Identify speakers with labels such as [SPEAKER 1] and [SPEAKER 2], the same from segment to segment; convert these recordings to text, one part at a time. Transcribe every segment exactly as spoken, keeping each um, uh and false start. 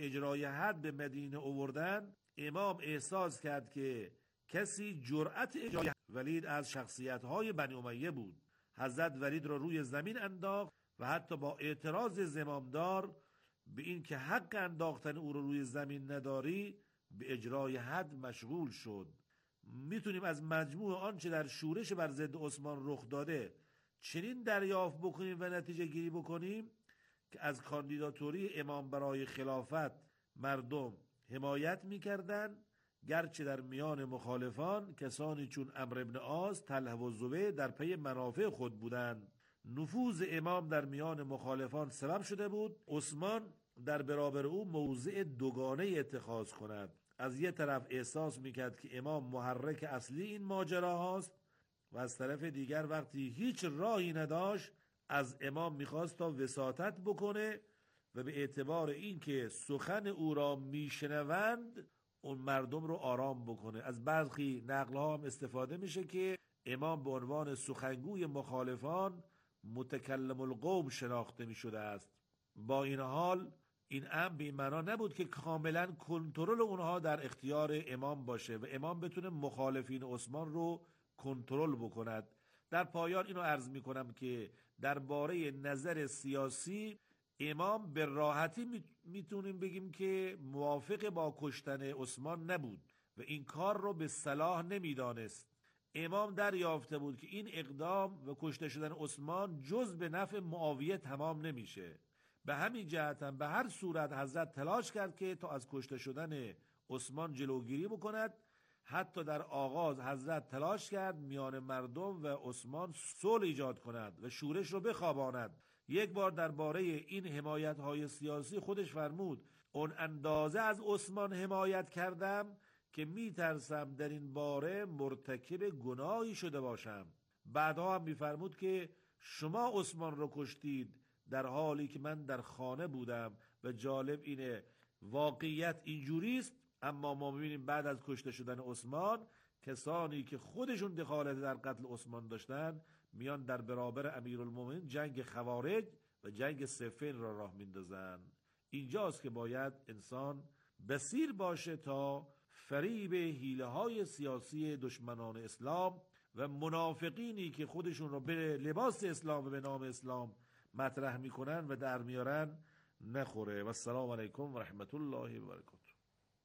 [SPEAKER 1] اجرای حد به مدینه آوردن، امام احساس کرد که کسی جرأت اجرای حد ولید از شخصیت‌های بنی امیه بود. حضرت ولید را روی زمین انداخت و حتی با اعتراض زمامدار به این که حق انداختن او را روی زمین نداری به اجرای حد مشغول شد. میتونیم از مجموع آنچه در شورش بر ضد عثمان رخ داده چنین دریافت بکنیم و نتیجه گیری بکنیم که از کاندیداتوری امام برای خلافت مردم حمایت میکردند، گرچه در میان مخالفان کسانی چون عمرو بن عاص، طلحه و زبیر در پی منافع خود بودند. نفوذ امام در میان مخالفان سبب شده بود عثمان در برابر او موضع دوگانه اتخاذ کند. از یک طرف احساس میکرد که امام محرک اصلی این ماجرا هاست و از طرف دیگر وقتی هیچ راهی نداشت از امام میخواست تا وساطت بکنه و به اعتبار این که سخن او را میشنوند اون مردم رو آرام بکنه. از برخی نقل ها هم استفاده میشه که امام به عنوان سخنگوی مخالفان متکلم القوم شناخته میشده است. با این حال این امر به این معنا نبود که کاملا کنترل اونها در اختیار امام باشه و امام بتونه مخالفین عثمان رو کنترل بکند. در پایان اینو عرض میکنم که درباره نظر سیاسی امام به راحتی میتونیم بگیم که موافق با کشتن عثمان نبود و این کار رو به صلاح نمیدانست. امام دریافته بود که این اقدام و کشته شدن عثمان جز به نفع معاویه تمام نمیشه. به همین جهت هم به هر صورت حضرت تلاش کرد که تا از کشته شدن عثمان جلوگیری بکند. حتی در آغاز حضرت تلاش کرد میان مردم و عثمان صلح ایجاد کند و شورش رو بخواباند. یک بار درباره این حمایت های سیاسی خودش فرمود اون اندازه از عثمان حمایت کردم که می ترسم در این باره مرتکب گناهی شده باشم. بعدها هم می فرمود که شما عثمان رو کشتید در حالی که من در خانه بودم و جالب اینه واقعیت اینجوریست. اما ما می‌بینیم بعد از کشته شدن عثمان کسانی که خودشون دخالت در قتل عثمان داشتن میان در برابر امیرالمومنین جنگ خوارج و جنگ صفین را راه میندازن. اینجاست که باید انسان بصیر باشه تا فریب حیله های سیاسی دشمنان اسلام و منافقینی که خودشون را به لباس اسلام و به نام اسلام مطرح میکنن و در میارن نخوره. و السلام علیکم و رحمت الله و برکاته.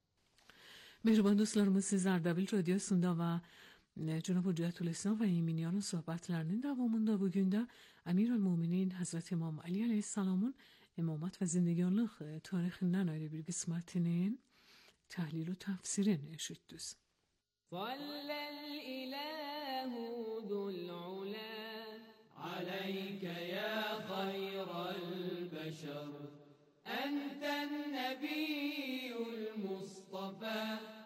[SPEAKER 2] Mehriban dostlarımız, sizler de bir radyosunda ve Cenab-ı Hüccetülislam ve Yeminyan'ın sohbetlerinin devamında bugün de Emirülmüminin Hazreti İmam Ali Aleyhisselam'ın imamet ve zindeganlık tarihinden ayrı bir kısmetinin tahlil ve tefsirini eşittiz.
[SPEAKER 3] Sallel ilahu zul ula aleyke ya hayral beşer enten nebiyyul mustafa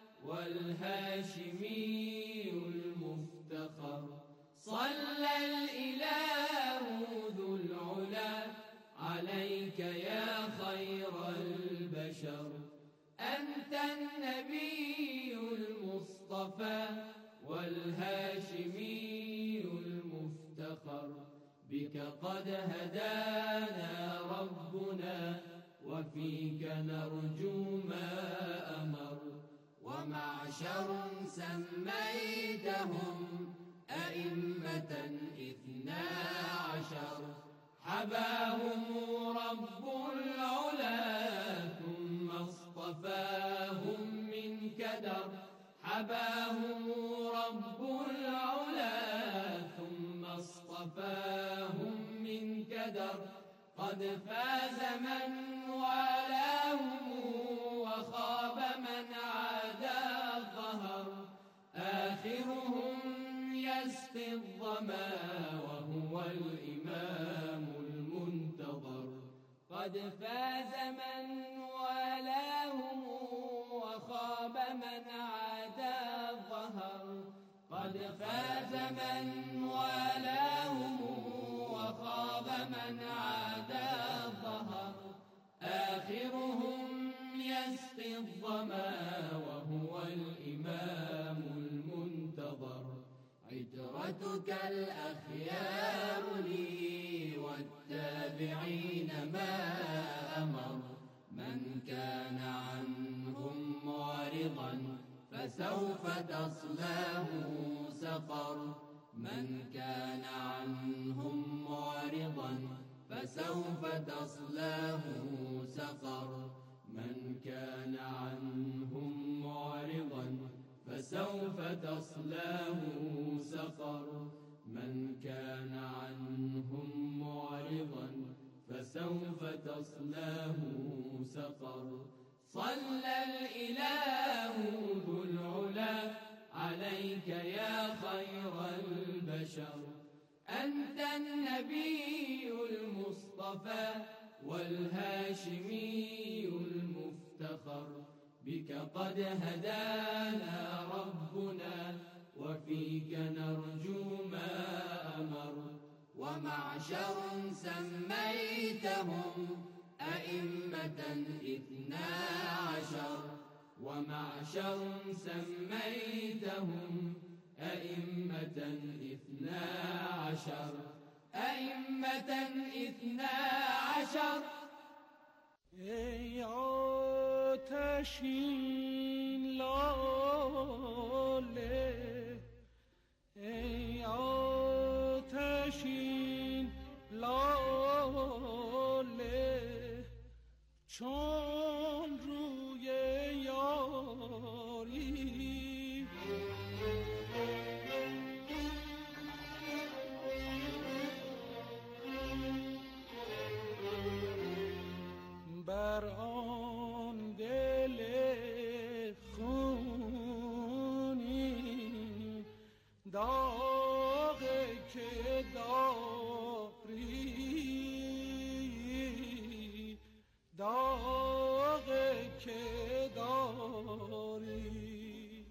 [SPEAKER 3] والهاشمي المفتخر صلى الإله ذو العلا عليك يا خير البشر أنت النبي المصطفى والهاشمي المفتخر بك قد هدانا ربنا وفيك نرجو ما أمر ومعشر سميتهم أئمة إثنا عشر حباهم رب العلا ثم اصطفاهم من كدر حباهم رب العلا ثم اصطفاهم من كدر قد فاز من والاهم وخاب من عادى ظهر آخرهم يسقي الظما وهو الإمام المنتظر قد فاز من والاهم وخاب من عادى ظهر قد فاز من والاهم وخاب من عادى ظهر آخرهم يسقي الظما وهو الإمام المنتظر عترتك الأخيار لي والتابعين ما أمر من كان فسوف تصلاه سقر من كان عنهم معرضا فسوف تصلاه سقر من كان عنهم معرضا فسوف تصلاه سقر من كان عنهم معرضا فسوف تصلاه سقر صلى الإله ذو العلا عليك يا خير البشر أنت النبي المصطفى والهاشمي المفتخر بك قد هدانا ربنا وفيك نرجو ما أمر ومعشر سميتهم أئمة اثنا عشر ومعشر سميتهم أئمة اثنا عشر أئمة اثنا عشر
[SPEAKER 4] ای آتشین لاله ای آتشین لاله چون روی یاری بر آن دل خونی داغ که داری داغ که داری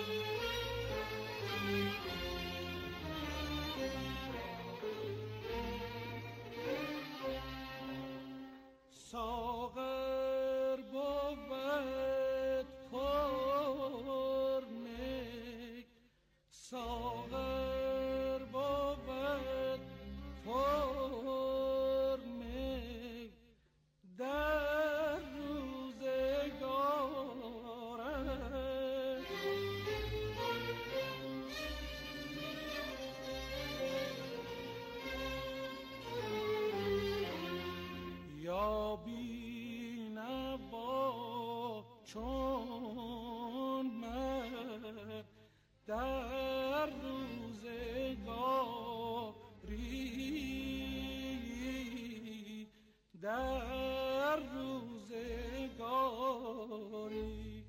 [SPEAKER 4] ساغر بود پر می ساغر بود پر می در روزگارش یا بینوا چون من در روزگاری در روزگاری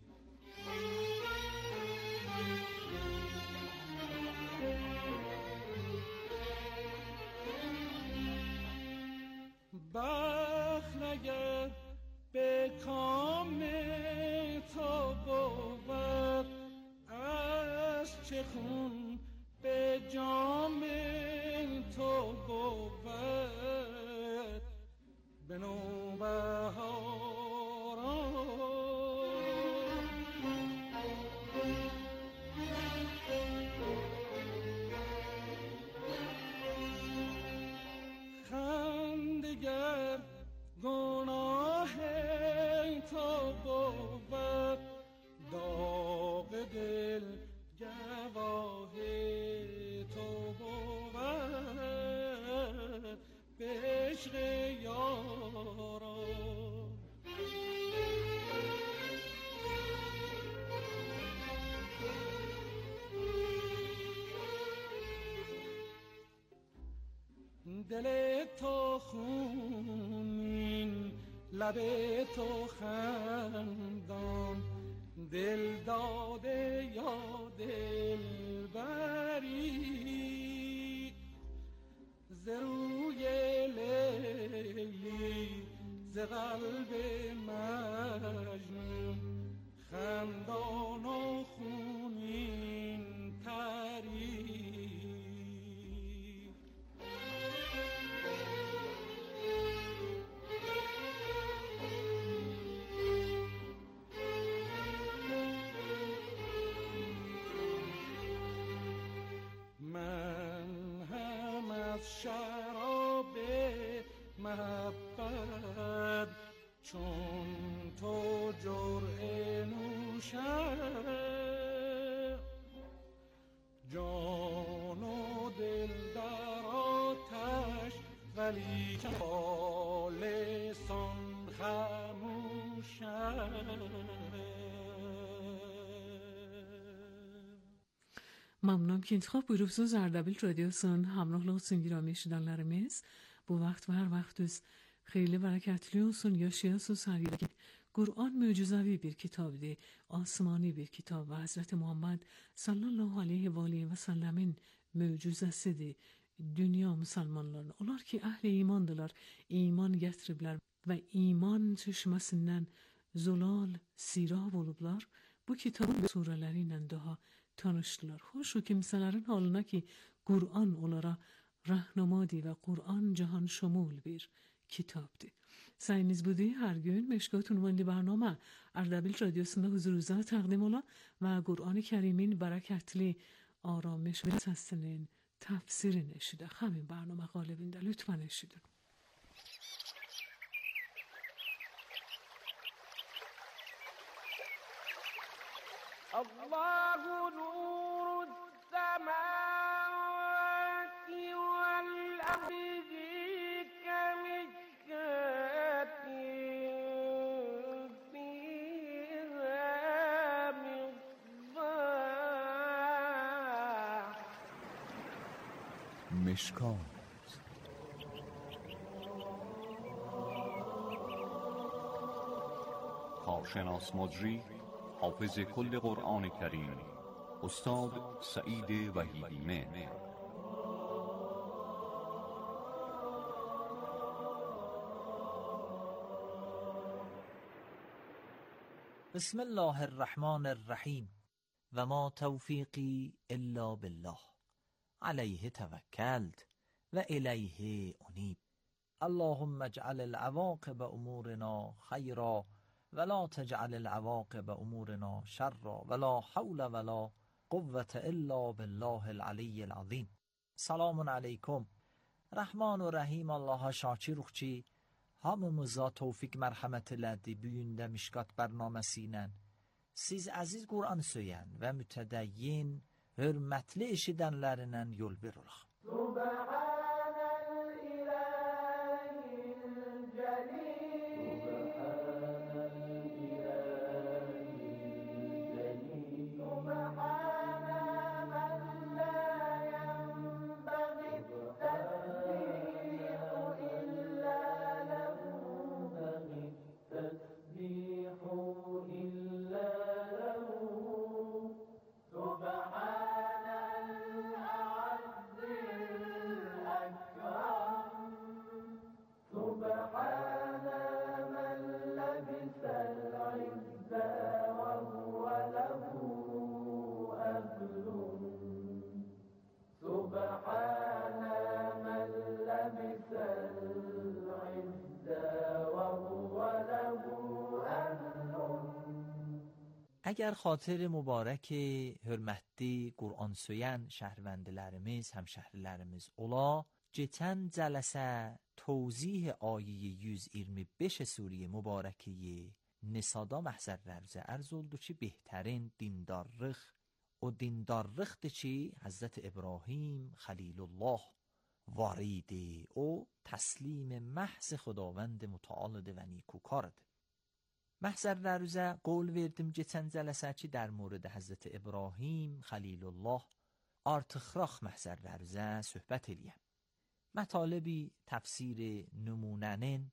[SPEAKER 4] بخت اگر به کام تو بود از چه خون به جام تو بود به نوبهاران خندگر گناه تو بود داغ دل گواه تو بود به عشق یاران دل تو خونین لب تو خندان دل داده یا دل بری ز روی لیلی ز قلب مجنون خندان و خونین تری شراب محبت چون تو جرعه نوشم
[SPEAKER 2] Mamnunum ki intikab buyurubsunuz Ardabil Radyosu'nun hamrohluğun giramiyşidanlarımız. Bu vaxt ve her vaxtız xeyli bereketli olsun, yaşayasınız her yere. Kur'an mucizevi bir kitabdır, asmani bir kitab ve Hazreti Muhammed sallallahu aleyhi ve aleyhi ve sellemin mucizesidir. Dünya Müslümanlarına, onlar ki əhl-i imandılar, iman getiriblər ve iman çeşmesinden zolal, sirab olublar, bu kitabın sureleriyle daha tanıştılar. Hoş o kimselerin halına ki Kur'an onlara rahnamadi ve Kur'an cihan şumul bir kitaptı. Sayınız budu her gün meşgul ünvanlı برنامه Ardabil Radyosu'nda huzurunuza takdim ola ve Kur'an-ı Kerim'in bereketli aramış ve sesinin tefsirini eşide. همین برنامه غالبinde lütfen eşidin.
[SPEAKER 4] الله نور السماوات والأرض كمشكاة فيها مصباح
[SPEAKER 5] مشکات کارشناس مجری حافظ کل قرآن کریم استاد سعید وحیدیمه.
[SPEAKER 6] بسم الله الرحمن الرحیم و ما توفیقی الا بالله علیه توکلت و الیه انیب. اللهم اجعل العواقب امورنا خیرا ولا تجعل العواقب امورنا شرا ولا حول ولا قوة الا بالله العلی العظیم. Selamun aleyküm. Rahman و Rahim Allah'a şakir ruhçi hamımıza tevfik merhamet elədi bu gündə Mişkat bərnaməsilə. Siz əziz Qur'an söyən və mütədəyyin, hörmətli eşidənlərindən yol verirək. Əgər xatir mübarək hörmətli Qur'an söyən şəhərvəndilərimiz, həmşəhrilərimiz ola, geçən cələsə توضیح آیه yüz iyirmi beş سوره مبارکه نسادا محضرlərcə ərz oldu ki, بهترین dindarlıq o dindarlıqdır ki, Həzrət İbrahim Xəlilullah varidi, o təslim məhz Xudavənd mütəallidir və nikukardır. Məhzərlərcə qol verdim geçən cələsə ki, در مورد Həzrət İbrahim Xəlilullah artıqraq məhzərlərcə söhbət eləyəm. Mətalibi təfsir nümunənin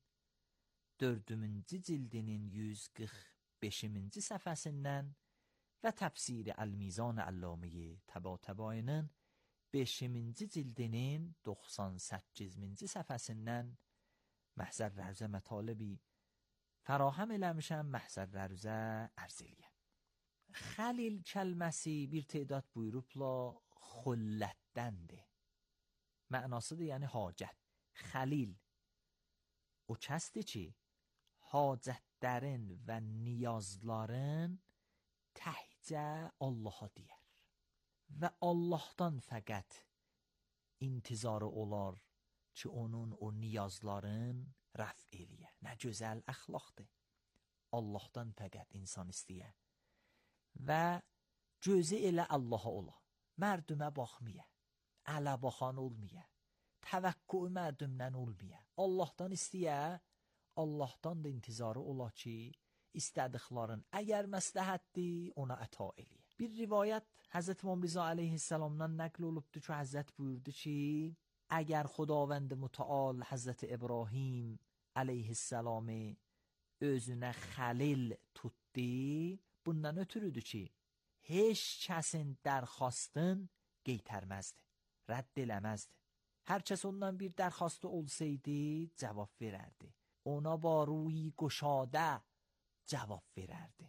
[SPEAKER 6] dördüncü cildinin yüz qırx beşinci səhifəsindən və təfsir Əl-Mizan Əllamə Təbatəbayinin beşinci cildinin doxsan səkkizinci səhifəsindən məhzərlərcə mətalibi fərahem eləmişəm, məhzərlərcə ərz eləyəm. Xəlil kəlməsi bir تعداد buyurubla xullətdəndir. Mənasıdır, yəni hacət. Xəlil o kəsdir ki, hacətlərin və niyazların təhcə Allaha deyər və Allahdan fəqət intizarı olar ki, onun o niyazların rəf eləyə. Nə gözəl əxlaqdır. Allahdan fəqət insan istəyə və gözü elə Allaha ola. Mərdümə baxmaya, ələ baxan olmaya, təvəkkü mərdümdən olmaya. Allahdan istəyə, Allahdan da intizarı ola ki, istədiqlərin əgər məsləhətdir, ona əta eləyə. Bir rivayət Həzrət İmam Riza əleyhissalamdan nəql olubdur ki, Həzrət buyurdu ki, əgər Xudavənd mütəal Həzrət İbrahim əleyhissalamı özünə xəlil tutdu, bundan ötürüdür ki, heç kəsin dərxastın qeytərməzdi, rədd eləməzdi. Hər kəs ondan bir dərxastı olsaydı, cavab verərdi. Ona ba ruyi güşadə cavab verərdi.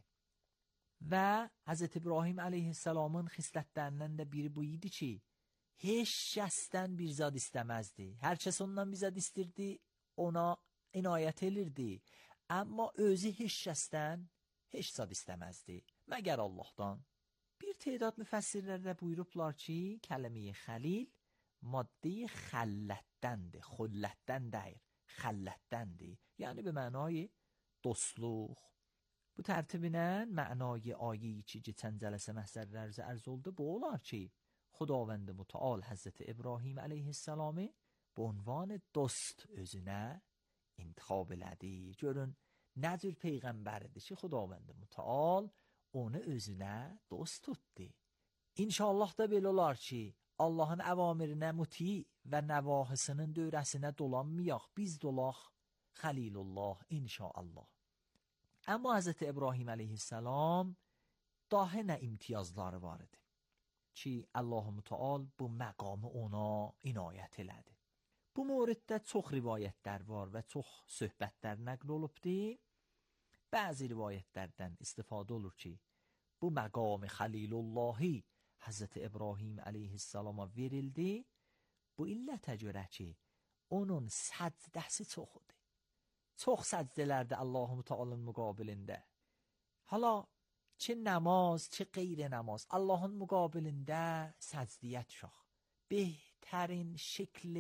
[SPEAKER 6] Və Həzrət İbrahim əleyhissalamın xislətlərindən də biri bu idi ki, heç kəsdən bir zad istəməzdi. Hər kəs ondan bir zad istirdi, ona inayət elirdi. Amma özü heç kəsdən heç zad istəməzdi, məgər Allahdan. Bir تعداد müfəssirlər də buyurublar ki, kəlmə xəlil madde xلتدنdir، خلتدن deyir، خلتدنdir. Yəni به معنای dostluq. Bu tərtiblə mənای ayeyi ki, keçən cələsə məhzərlərzə ərz oldu, bu olar ki, Xudavənd mütəal Həzrət İbrahim əleyhissalamı bu ünvan dost özünə intikhab elədi. Görün, nə cür peyğəmbərdir ki, Xudavənd mütəal onu özünə dost tutdu. İnşallah da belə olar ki, Allahın əvamirinə muti və nəvahisinin dövrəsinə dolanmayaq, biz dolaq Xəlilullah inşallah. Amma Hz. İbrahim əleyhissalam daha nə imtiyazları var idi ki, Allah-u Müteal bu məqamı ona inayət elədi. Bu moriddə çox rivayətlər var və çox söhbətlər nəql olubdur. Bəzi rivayətlərdən istifadə olur ki, bu məqam Xəlilullahi Həzrət İbrahim əleyhissalama verildi. Bu illətə görə ki, onun səcdəsi çox idi. Çox səcdələrdə Allah-u Mütealın müqabilində. Hala, çi namaz, çi qeyri namaz, Allahın müqabilində səcdiyyət şax. Behterین şekl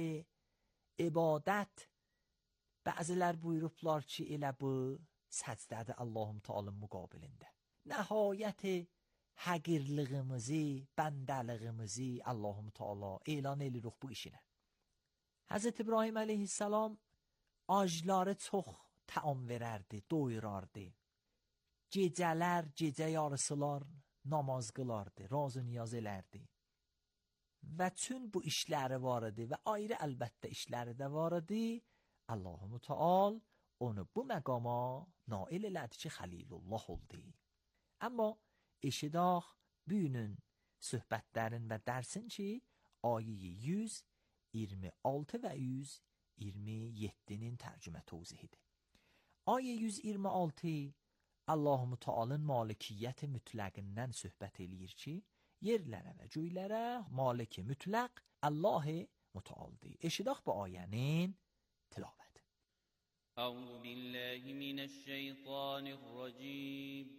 [SPEAKER 6] ibadət. Bəzilər buyurublar ki, elə bu səcdədir Allah-u Mütealın müqabilində. Nəhayət həqirlığımızı, bəndəlığımızı Allah-u Müteala elan edirik bu işinə. Həzrət İbrahim əleyhissalam acları çox təam verərdi, doyurardı. Gecələr, gecə yarısılar namaz qılardı, razı niyaz elərdi. Və çün bu işləri var idi və ayrı əlbəttə işləri də var idi. Allah-u Müteal onu bu məqama nail elədi ki, Xəlilullah oldu. Amma eşidaq bugünün söhbətlərin və dərsin ki, ayə yüz iyirmi altı və yüz iyirmi yeddinin tərcümə tövzihidir. Ayə yüz iyirmi altı Allah-u Mütealın malikiyyət mütləqindən söhbət eləyir ki, yerlərə və göylərə malik mütləq Allah-u Mütealdır. Eşidaq bu ayənin tilavəti.
[SPEAKER 7] Əuzu billahi minəşşeytanirracim.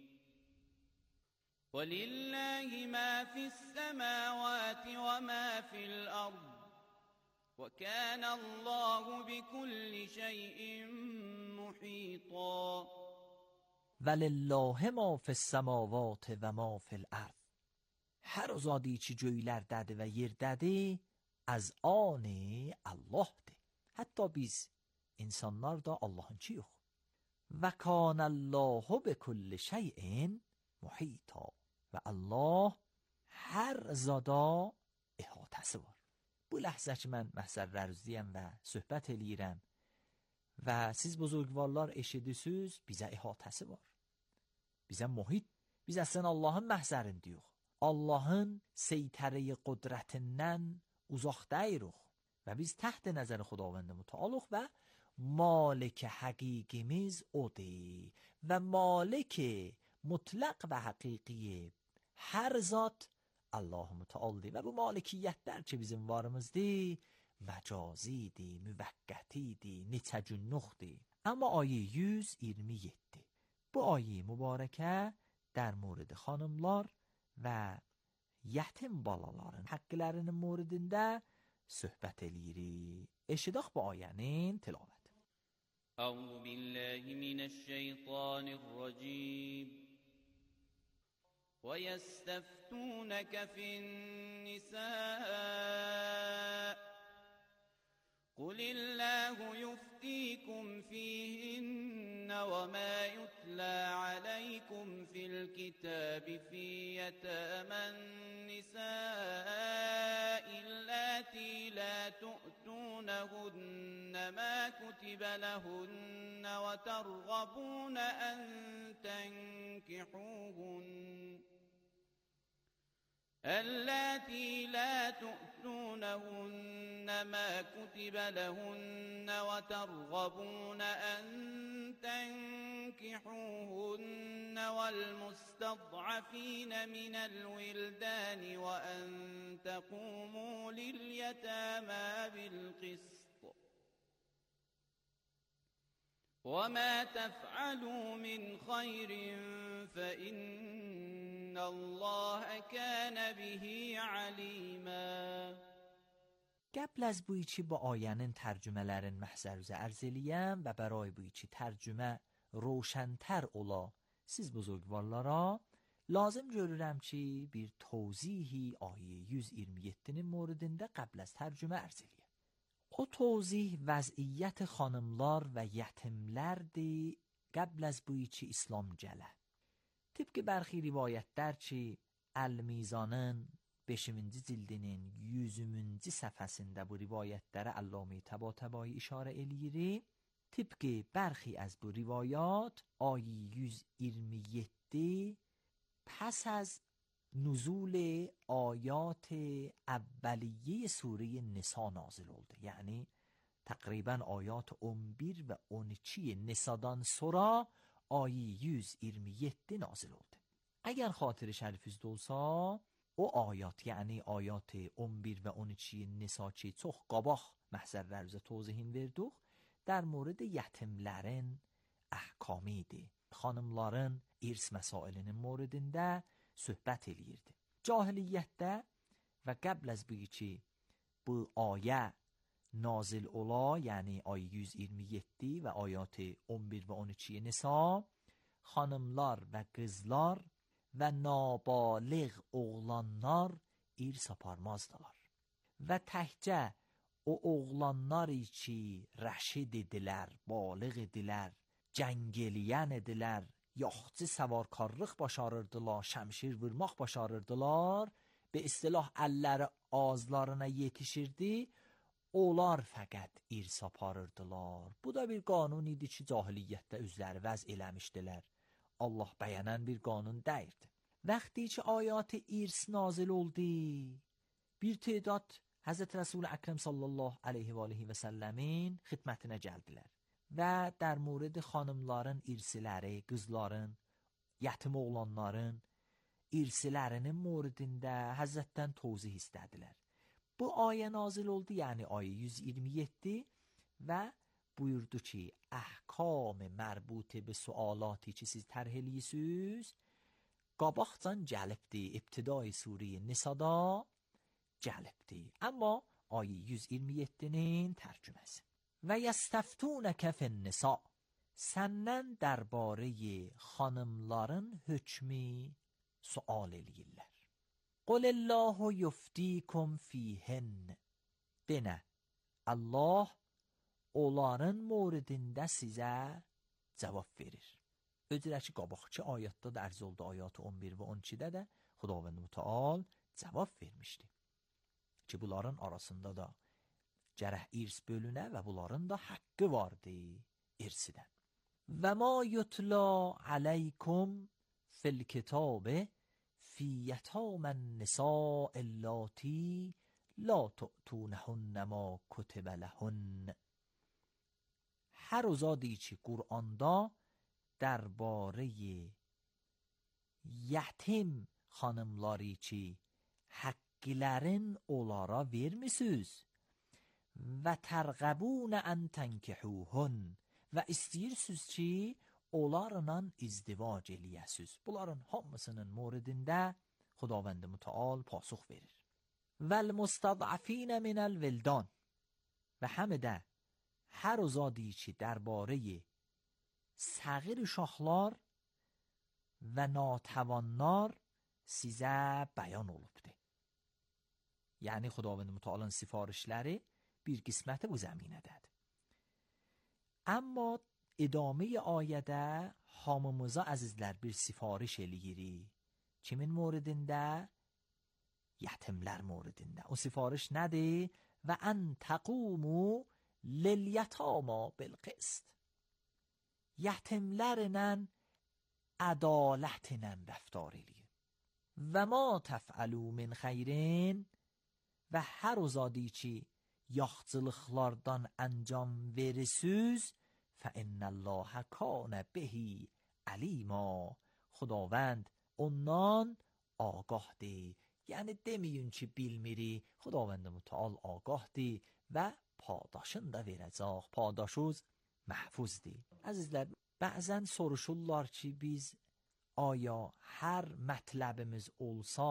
[SPEAKER 7] وَلِلَّهِ مَا فِي السَّمَاوَاتِ وَمَا فِي الْأَرْضِ وَكَانَ اللَّهُ بِكُلِّ شَيْءٍ مُحِيطًا.
[SPEAKER 6] وَلِلَّهِ مَا فِي السَّمَاوَاتِ وَمَا فِي الْأَرْضِ. Hər zadi ki göylərdədir və yerdədir, az an Allahdır. Hətta biz insanlar da Allahınki yox. وَكَانَ اللَّهُ بِكُلِّ شَيْءٍ محیطا. و Allah hər zada ihatəsi var. Bu ləhzə ki, mən məhzərlərizdəyəm və söhbət eləyirəm və siz buzurgvarlar eşidirsiniz, bizə ihatəsi var. Bizə muhit, biz əslən Allahın məhzərindəyik. Allahın seytərəyi qudrətindən uzaqdayırıq və biz təxt nəzər Xudavənd Mütealıq və malik həqiqimiz odur və malik mutlaq və həqiqi hər zat Allah-u Mütealdır və bu malikiyyətlər ki bizim varımızdır, məcazidir, müvəqqətidir, neçəcünnuxdir. Amma ayə yüz iyirmi yeddi. Bu ayə mübarəkə در مورد xanımlar və yetim balaların haqqlarının موردində söhbət eləyirik. Eşidaq bu ayənin tilavəti.
[SPEAKER 7] Əuzu billahi minəşşeytanirracim. وَيَسْتَفْتُونَكَ فِي النِّسَاءِ قُلِ اللَّهُ يُفْتِيكُمْ فِيهِنَّ وَمَا يُتْلَى يتلى عليكم في الكتاب في يتامى النساء اللاتي لا تؤتونهن ما كتب لهن وترغبون أن تنكحوهن اللاتي لا تؤتونهن ما كتب لهن وترغبون أن تنكحوهن والمستضعفين من الولدان وأن تقوموا لليتامى بالقسط وما تفعلوا من خير فإن الله كان به عليما.
[SPEAKER 6] قبل از buyçi bu ayənin tərcümələrin məhzərüzə ərz eləyəm və bəray buyçi tərcümə roşəntər ola siz buzurgvarlara lazım görürəm ki bir توضیحی آیه yüz iyirmi yeddinin موردində qəbl az tərcümə ərz eləyəm. O توضیح vəziyyət xanımlar və yetimlərdir qəbl az buyçi İslam gələ. Tıpkı bərxi rivayətlər ki Əl-Mizanın beşinci cildinin yüzüncü səhifəsində bu rivayətlərə Allame Təbatəbai işarə eləyir. Tıpkı bərxi az bu rivayat ayı yüz iyirmi yeddi pəs az nuzul ayat اولیه سوره نسا نازل oldu. Yani تقریبا آیات on bir ve on iki Nisa'dan sonra ayı yüz iyirmi yeddi nazil oldu. Eğer xatir şərifizdə olsa o ayat yani ayat on bir ve on iki Nisa ki çox qabaq məhzərlərimizə توضیحین verdik در مورد yetimlərin əhkamidir. Xanımların irs məsailinin موردində söhbət eləyirdi. Cahiliyyətdə və qəbl az bu ki bu ayə nazil ola, yəni ayı yüz iyirmi yeddi və ayat on bir və on iki Nisa xanımlar və qızlar və nabaliğ oğlanlar irs aparmazdılar. Və təkcə o oğlanlar ki rəşid idilər, balıq idilər, cəng eləyən idilər, yaxçı səvarkarlıq başarırdılar, şəmşir vurmaq başarırdılar, به اصطلاح əlləri ağızlarına yetişirdi, onlar fəqət irs aparırdılar. Bu da bir qanun idi ki, cahiliyyətdə üzləri vəz eləmişdilər. Allah bəyənən bir qanun dəyirdi. Vəxti ki, ayat irs nazil oldu, bir tədat Həzrət Rəsul Əkrəm sallallahu aleyhi və aleyhi və səlləmin xidmətinə gəldilər. Və در مورد xanımların irsiləri, qızların, yetim oğlanların irsilərinin موردində Həzrətdən توضیح istədilər. Bu ayə nazil oldu, yəni ayə yüz iyirmi yeddi və buyurdu ki, əhkam mərbut به sualaتی ki siz tərh eləyisiz, qabaqcan gəlibdi, ibtidai sure Nisada gəlibdi. Amma ayə yüz iyirmi yeddinin tərcüməsi. Və yəstəftунک فی النساء, səndən dərbarəyə xanımların hökmü sual eləyirlər. قل الله یفتیکم فیهن, denə Allah onların موردində sizə cavab verir. Öcürəki qabaqçı ayətdə də ərz oldu, ayat on bir və on ikidə də Xudavənd Mütəal cavab vermişdi. Ki bunların arasında da gərək irs bölünə və bunların da haqqı vardı irsidən. Və ma yutla aleykum fil kitabə fi yetามالنساء اللاتی لا تؤتونهن ما کتب لهن. هر ozadi ki Qur'anda dərbare yetim xanımları ki haqqlərin onlara vermisiniz və tərğəbun an tənkəhuhun və istəyirsiniz ki onlarla izdivac eləyəsiniz. Bunların hamısının موردində Xudavənd Mütəal pasux verir. Vəl mustad'afin minəl vildan, və həm də hər ozadi ki dərbare səğir uşaqlar və natəvanlar sizə bəyan olubdur. Yəni Xudavənd Mütəalın sifarişləri bir qisməti bu zəminədədir. Amma ادامه آیده hamımıza əzizlər bir sifariş eləyirik. Kimin moridində? Yetimlər moridində. O sifariş nədir? Və ən təqumu lilyətama bilqist. Yetimlərlə ədalətlə rəftar eləyin. Və ma təfəlu min xeyrin, və hər o zadi ki yaxçılıqlardan əncam verirsiniz, فَإِنَّ کَانَ بِهِ عَلِیمًا. خداوند ondan آگاهdir. یعنی deməyin ki bilmiri, خداوند متعال آگاهdir və padaşın da verəcək. Padaşuz məhfuzdir. Əzizlər, bəzən soruşurlar ki biz aya hər mətləbimiz olsa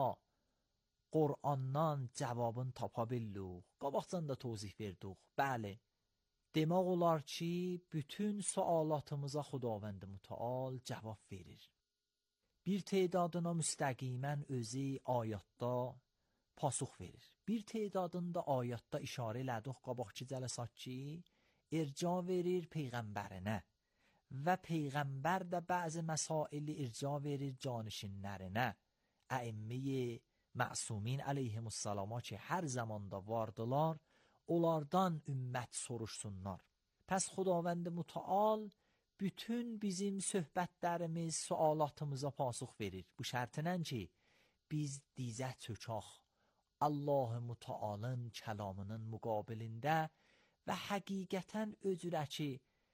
[SPEAKER 6] Qur'andan cavabını tapa bildik. Qabaqcan da tozih verdik. Bəli. Demək olar ki bütün sualatımıza Xudavənd mütəal cavab verir. Bir tedadına müstəqimən özü ayətdə pasux verir. Bir tedadında ayətdə işarə elədik qabaqçı cələsat ki irca verir peyğəmbərinə və peyğəmbər də bəzi məsaili irca verir canişinlərinə. Əimmi məsumin əleyhimussalama ki hər zamanda vardılar, onlardan ümmət soruşsunlar. Pəs Xudavənd mütəal bütün bizim söhbətlərimiz, sualatımıza pasux verir. Bu şərtinən ki biz dizə çökək Allah-ı Mütəalın kəlamının müqabilində və həqiqətən özürə ki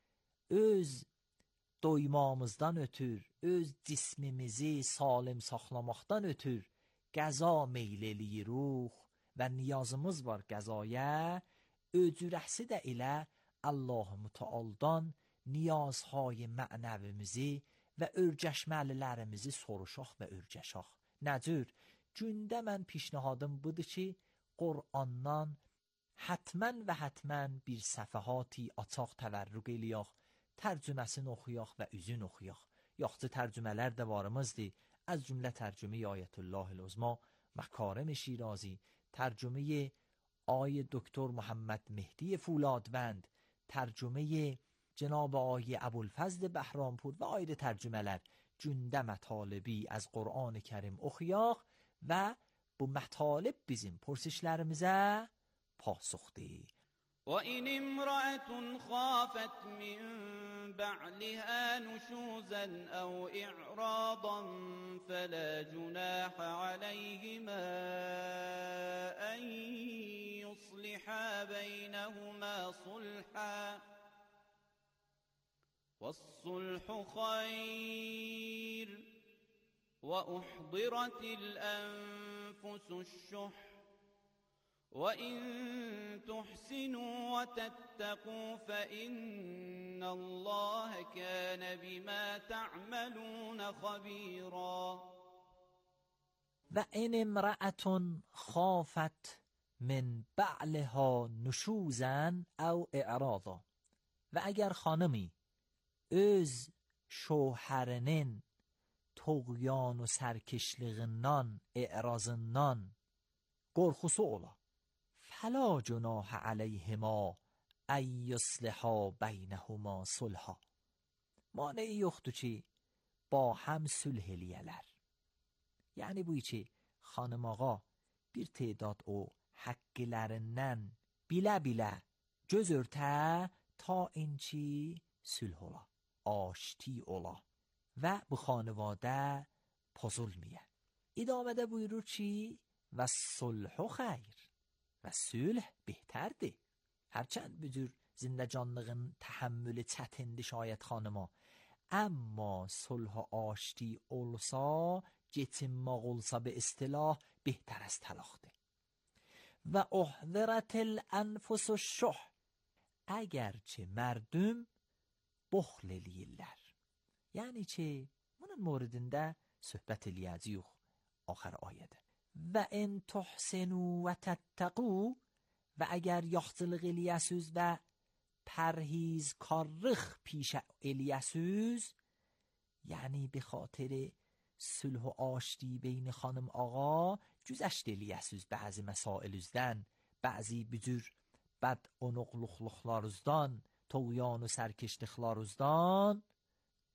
[SPEAKER 6] öz doymamızdan ötür, öz cismimizi salim saxlamaqdan ötür qəza meyl eləyirik və niyazımız var qəzaya, öcürəsi də elə Allah-ı Mütəaldan niyazهای mənəvimizi və örgəşməlilərimizi soruşaq və örgəşaq. Nəcür? Gündə mən pişnihadım budur ki, Qur'andan hətmən və hətmən bir səfəhati açaq təvərrüq eləyək, tərcüməsini oxuyaq və üzün oxuyaq. Yaxçı tərcümələr də varımızdır. از جمله ترجمه آیت الله العظمی مکارم شیرازی، ترجمه آی دکتر محمد مهدی فولادوند، ترجمه جناب آی ابوالفضل بهرامپور و آید ترجمه‌ler gündə mətalibi از قرآن کریم oxuyaq və bu mətalib bizim پرسشlərimizə pasıxdır.
[SPEAKER 7] وإن امرأة خافت من بعلها نشوزا أو إعراضا فلا جناح عليهما أن يصلحا بينهما صلحا والصلح خير وأحضرت الأنفس الشح وَإِن تُحْسِنُوا وَتَتَّقُوا فَإِنَّ اللَّهَ كَانَ بِمَا تَعْمَلُونَ خَبِيرًا.
[SPEAKER 6] وَإِنِ امْرَأَةٌ خَافَتْ مِنْ بَعْلِهَا نُشُوزًا أَوْ إِعْرَاضًا. و اگر خانمی öz şohərinin toğyan و sərkeşliğindən, i'razından qorxusu ola, فلا جناح علیهما ان یصلحا بینهما صلحا. مانعی yoxdur ki با هم sülh eləyələr. Yəni bu ki xanım ağa bir تعداد o haqqlərindən bilə-bilə göz örtə ta inçi sülh ola, aşti ola və bu xanvadə pozulmuyə. İdamədə buyurur ki və sulhu xeyr və sülh behterdir. Hərçənd bu cür zindəcanlığın təhəmmülü çətindir şayət xanıma, amma sulh aşti olsa, geçinmək olsa be istilah behter az talaqdır. Və uhdiratil anfusu şuh, əgərçi mərdüm buxl eləyirlər. Yəni ki bunun moridində söhbət eləyəcəyik axır ayədə. و ان تحسنوا و تتقوا و اگر yaxçılıq eləyəsiz və pərhizkarlıq پیش eləyəsiz، یعنی به خاطر صلح و آشتی بین خانم آقا güzəşt eləyəsiz bəzi məsailinizdən, bəzi bücür bəd onuqluqluqlarınızdan, toğyan و sərkeşliklarınızdan،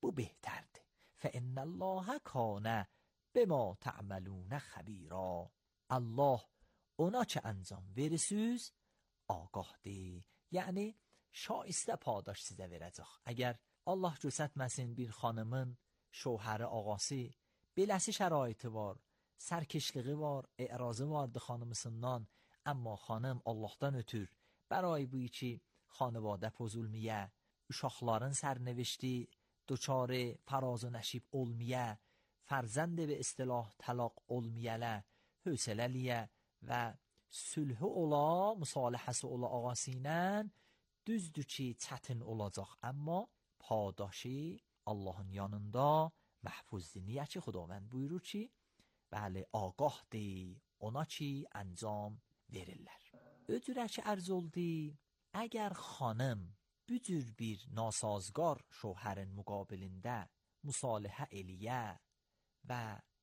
[SPEAKER 6] bu بهترده فإن الله کان بما تعملون خبیرا. Allah ona çı anzam verisiz agahdi. Yani şaiste padaş sizə verəcək. Əgər Allah göstərməsin bir xanımın şohəri ağası beləsi şəraiti var, sərkeşliği var, e'razı vardı xanımısından, amma xanım Allahdan ötür برای bu ki xanıvadə pozulmiyə, uşaqların sərnevişti duçar faraz و نشیب olmiyə, فرزند به اصطلاح طلاق olmiyələ, hövsələliyə və sülhü ola, müsalihəsi ola ağasıyla düzdür ki çətin olacaq, amma padaşı Allahın yanında محفوظ niyə ki xudavənd buyurur ki bəli ağahdır ona ki انجام verirlər. Öcürə ki ərz oldu, əgər xanım bu cür bir nasazgar şohərin müqabilində müsalihə eləyə və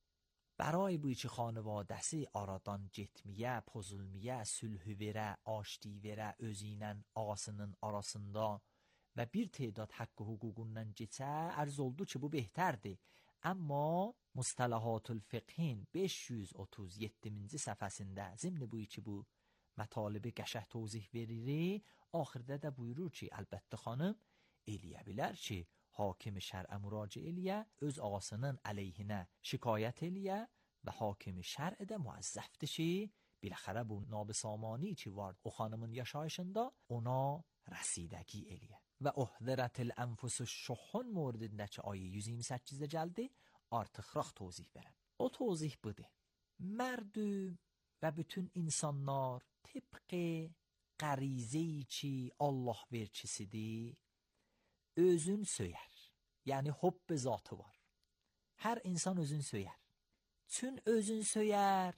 [SPEAKER 6] برای bu ki xanıvadəsi aradan getməyə, pozulməyə, sülhü verə, aşti verə özü ilə ağasının arasında və bir تعداد haqqı hüququndan keçə, ərz oldu ki bu bəhtərdir. Amma Mustalahat الفقهین beş yüz otuz yeddinci səhifəsində zimni bu ki bu mətalibi qəşəh tozih verir, axırda da buyurur ki əlbəttə xanım eləyə bilər ki hakim şərə müraciə eləyə, öz ağasının əleyhinə şikayət eləyə və hakim şərə də müəzzəfdir ki biləxərə bu nabisamani ki var o xanımın yaşayışında ona rəsidəgi eləyə. Və uhdərətil ənfusu şuhun موردində ki ayı yüz iyirmi səkkizdə gəldi, artıqraq tozih verəm. O tozih budur. Mərdü və bütün insanlar tıpq qərizəyi ki Allah verkisidir, özün söyər. Yəni hubb zatı var. Hər insan özün söyər. Çün özün söyər,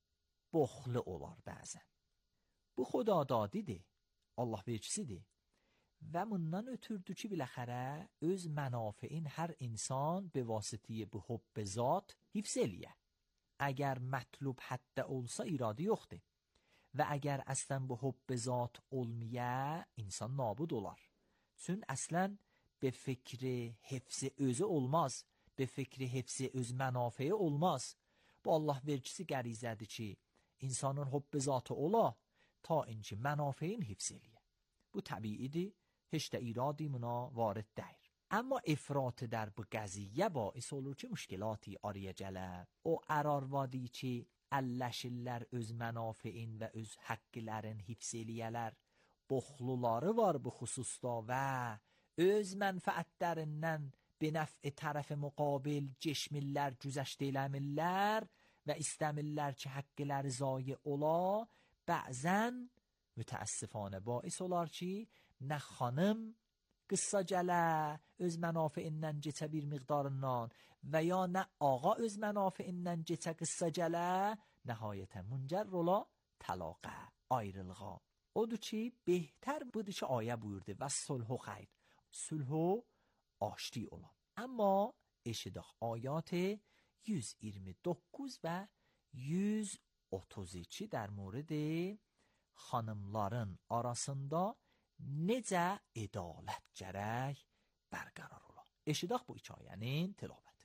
[SPEAKER 6] boxlu olar bəzən. Bu xudadadidir, Allah verkisidir. Və bundan ötürdü ki biləxərə öz mənafein hər insan به واسطه bu hubb zat hifz eləyə. Əgər mətlub həddə olsa iradı yoxdur. Və əgər əslən bu hubb zat olməyə insan nabud olar. Çün əslən به فکر حفظ özü olmaz, به فکر حفظ öz mənafeyi olmaz. Bu Allah vergisi qərizədir ki insanın hubb zatı ola ta inci mənafein hifz eləyə. Bu təbiidir. heç də ایرادی منا وارد دیر. اما افراط در bu qəziyyə باعث olur ki müşkilaتی arıya gələ. O ərarvadi ki əlləşirlər öz mənafein və öz haqqlərin hifz eləyələr. Boxluları var bu xüsusda və öz mənfəətlərindən binəf'i tərəf müqabil ceşmirlər, güzəşt eləmirlər və istəmirlər ki haqqləri zayi ola. Bəzən mütəəssifانه باعث olar ki nə xanım qıssa gələ öz mənafeindən keçə bir miqdarından və ya nə ağa öz mənafeindən keçə qıssa gələ nəhayətən müncər ola talaqa, ayrılığa. Odur ki behtər budur ki ayə buyurdu və sulhu xeyr, sulhu aşti ola. Amma eşidək ayat yüz iyirmi doqquz və yüz otuz iki در مورد xanımların arasında necə ədalət gərək bərqərar ola. Eşidək bu iki ayənin tilabəti.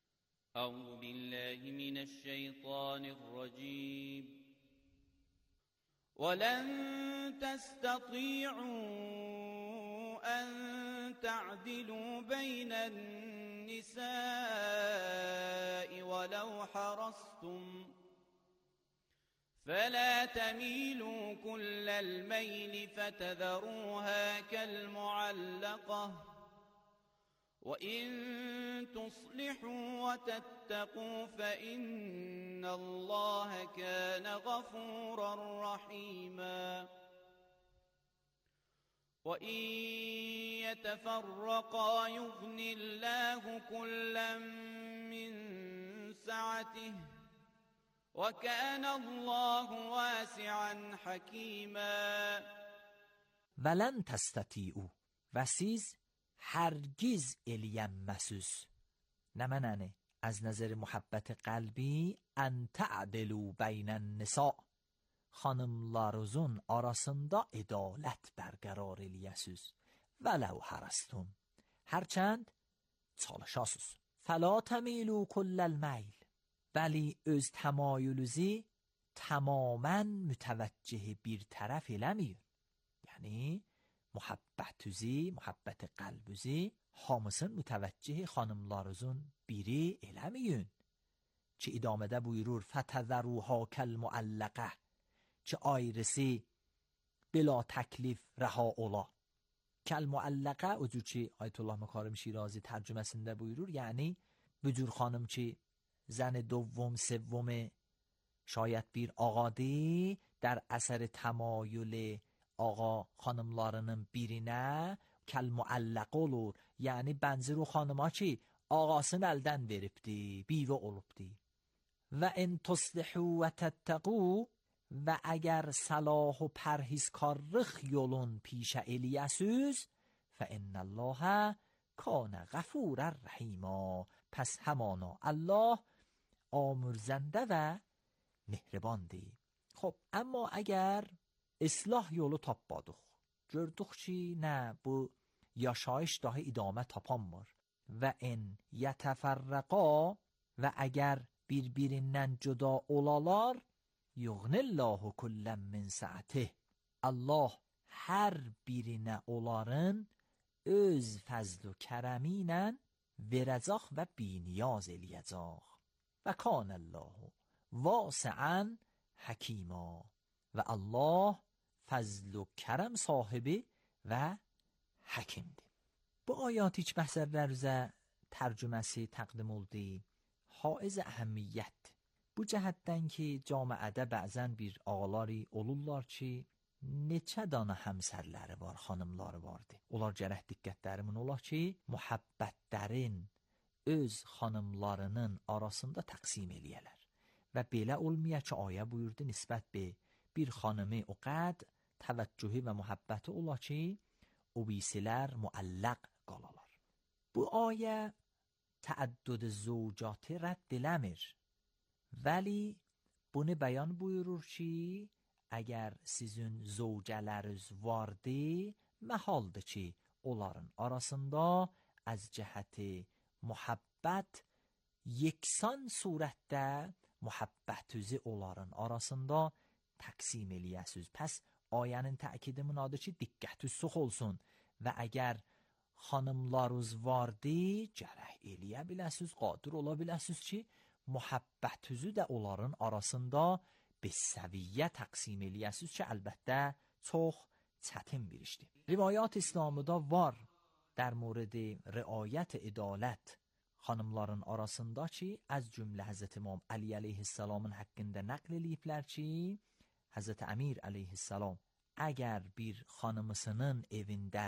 [SPEAKER 7] Əuzu billahi minəşşeytanirracim. وَلَن تَسْتَطِيعُوا أَن تَعْدِلُوا بَيْنَ النِّسَاءِ وَلَوْ حَرَصْتُمْ فلا تميلوا كل الميل فتذروها كالمعلقة وإن تصلحوا وتتقوا فإن الله كان غفورا رحيما وإن يتفرقا يغن الله كلا من سعته وَكَانَ اللَّهُ وَاسِعًا حَكِيمًا.
[SPEAKER 6] وَلَن تَسْتَطِيعُوا و siz هرگز eləyənməsiz. Nə mənəni? از نظر محبت قلبی ان تعدلوا بین النساء xanımlarınızın arasında ədalət bərqərar eləyəsiz. Vələv hərəstum. Hərçənd çalışasız. فَلَا تَمِيلُوا كُلَّ الْمَيْلِ ولی öz təmayülüzü tamamen mütevecce bir taraf eləməyin. Yəni muhabbətüzü, muhabbət qəlbüzü hamısın mütevecce xanımlarınızın biri eləməyin. Ki idamede buyurur فَتَذَرُوهَا كَالْمُعَلَّقَةِ ki ayrısı بلا تکلیف رها ola. کالمعلقه o cür ki Ayətullah Məkarım Şirazi tərcüməsində buyurur, yəni bu cür xanım ki زن دوم سوم شاید bir ağadır, در اثر تمایل آقا خانımlarının birinə kəlmuallaq olur. Yəni bənzər o xanıma ki ağasını əldən veribdi, bivə olubdi. Və in tuslihu və təttəqu və əgər salah و پرهیزکارlıq yolun پیشه eləyəsiz فإن الله کان غفورا رحیما پس همانا الله آمرزنده و مهرباندی. خب اما اگر اصلاح yolu tapmadıq, gördük ki nə bu yaşayış daha idamə tapamır və en yetəfərrəqa və əgər bir-birindən cüda olalar yuğnillahu kullən min sə'tih Allah hər birinə onların öz fəzl-u kərəmi ilə verəcək və biniyaz eləyəcək. Və kan Allah vasi'an həkima və Allah fəzl-u kərəm sahibi və həkimdir. Bu ayat iç məsələlərə tərcüməsi təqdim oldu. Haiz əhəmiyyət. Bu cəhətdən ki, camiədə bəzən bir ağaları olurlar ki, neçə dana həmsərləri var, xanımları vardı. Onlar gərək diqqətlərimin ola ki, muhabbətlərin öz xanımlarının arasında təqsim eləyələr. Və belə olmaya ki, ayə buyurdu nisbət be bir xanımı o qəd təvəccühü və muhabbəti ola ki, o bisilər muallaq qalalar. Bu ayə təəddüd zövcatı rədd eləmir. Vəli bunu bəyan buyurur ki, əgər sizin zövcələriniz vardı, məhaldır ki, onların arasında az cəhəti muhabbət yeksan surətdə muhabbətüzü onların arasında təqsim eləyəsiz. Pəs ayənin təkidi münadır ki, diqqətiniz sıx olsun və əgər xanımlarınız vardı, gərək eləyə biləsiz, qadir ola biləsiz ki, muhabbətüzü də onların arasında bir səviyyə təqsim eləyəsiz ki, əlbəttə çox çətin bir işdir. Rivayat İslamıda var در مورد رعایت ədalət xanımların arasında ki, az cümlə Həzrət İmam Ali əleyhissalamın haqqında nəql eləyiblər ki, Həzrət Əmir əleyhissalam əgər bir xanımısının evində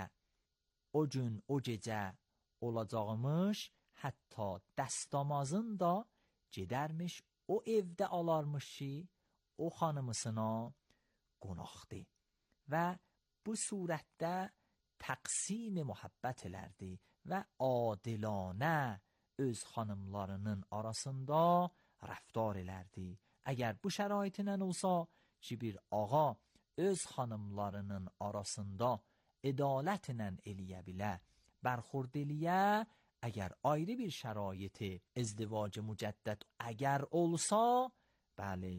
[SPEAKER 6] o gün, o gecə olacağımış, hətta dəstəmazın da gedərmiş, o evdə alarmış ki, o xanımısına qonaqdır. Və bu surətdə təqsim muhabbət elərdi və adilanə öz xanımlarının arasında rəftar elərdi. Əgər bu şəraitilə olsa ki, bir ağa öz xanımlarının arasında ədalətlə eləyə bilə, bərxurd eləyə, əgər ayrı bir şəraiti ازدواج mücəddəd əgər olsa, bəli,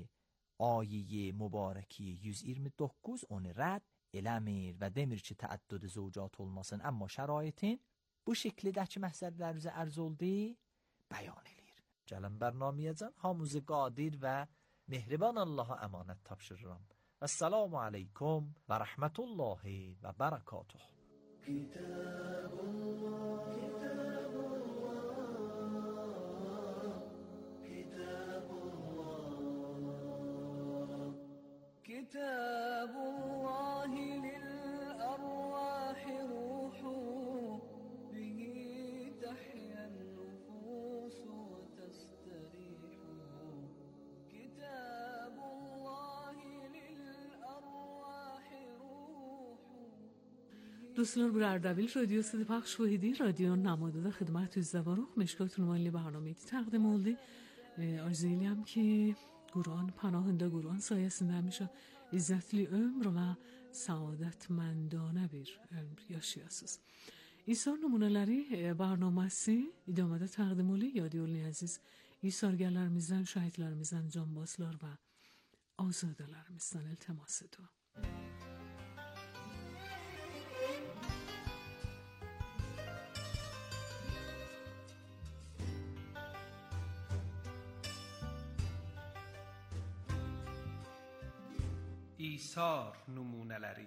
[SPEAKER 6] ayə mübarəki yüz iyirmi doqquz onu rədd eləmir və demir ki, təəddüd zövcat olmasın, amma şəraitin bu şəkildəki məsələlərə ərz oldu, bəyan eləyir. Gəlin bərnaməyə hamımızı qadir və mehriban Allaha əmanət tapşırıram. Əssalamu aleykum və rəhmətullahi və bərəkatuh. Kitabullah,
[SPEAKER 3] كتاب الله للأرواح روح به تحيا النفوس وتستريح كتاب الله للأرواح روح.
[SPEAKER 2] دوستان بر اردبیل رادیو صدای پخش وحیدی رادیو نماده خدمت زباروخ مشکلتون مالی برنامه تقدیم oldu. Arzuyum ki Qur'an panohunda Qur'an sayəsində həmişə izzətli ömr və səadətməndانه bir ömr yaşayasınız. İsar numuneleri barnamesi idamada təqdim oluyor. Yadi olun aziz İsargerlerimizden, şahitlerimizden, canbazlar ve azadelerimizden iltimas ediyor.
[SPEAKER 8] İsar numuneleri.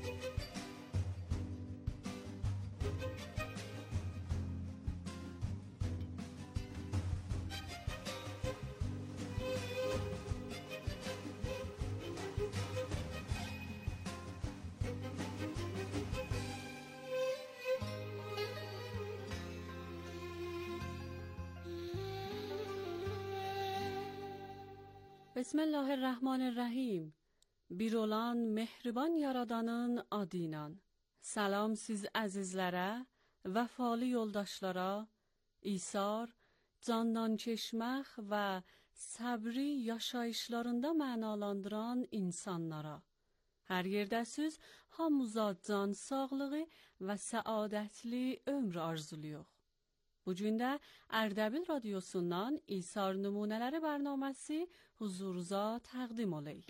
[SPEAKER 9] بسم الله الرحمن الرحیم. Bir olan mehriban yaradanın adıyla. Salam siz əzizlərə, vəfalı yoldaşlara, İsar, candan keçmək və səbri yaşayışlarında mənalandıran insanlara. Hər yerdəsiz, hamıza can sağlığı və səadətli ömr arzuluyuq. Bu gün də Ərdəbil radiosundan İsar nümunələri bərnaməsi huzurunuza təqdim oleyik.